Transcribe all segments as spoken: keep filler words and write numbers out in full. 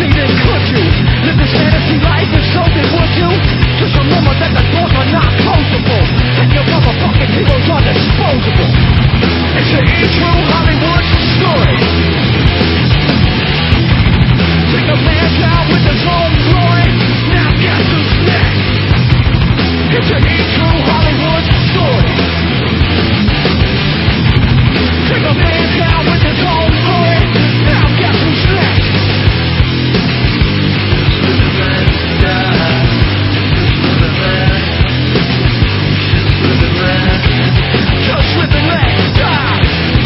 me, then could you live this fantasy life if so, then would you? Just remember that the doors are not closable, and your motherfucking heroes are disposable. It's an E-true Hollywood story. Take a man down with his own glory. Now guess who's next? It's an E-true Hollywood story. Take a man down with his own glory. Now guess who's next? Just live and let die.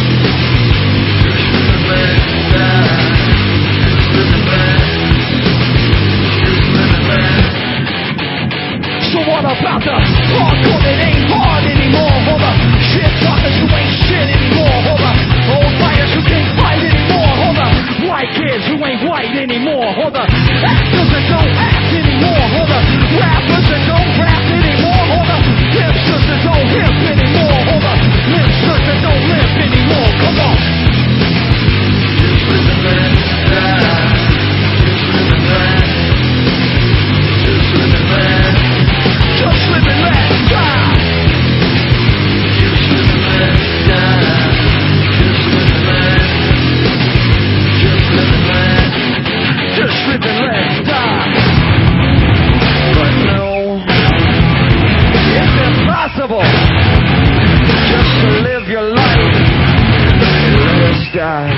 So what about the hardcore that ain't hard anymore? Or the shit talkers who ain't shit anymore? Or the old fighters who can't fight anymore? Or the white kids who ain't white anymore? Or the actors that don't act anymore? Or the rappers that don't rap anymore? Or the hipsters that don't hip anymore? Or the limpsters that don't limp anymore? Come on. Just live and let die. Just live and let. Just live and let. Just live and let die. Just live and let die. Just live and let. Just live and let. Just live and let die. But no, it's impossible just to live your life and let us die.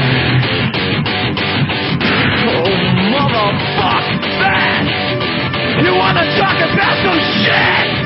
Oh, motherfuck that! You wanna talk about some shit?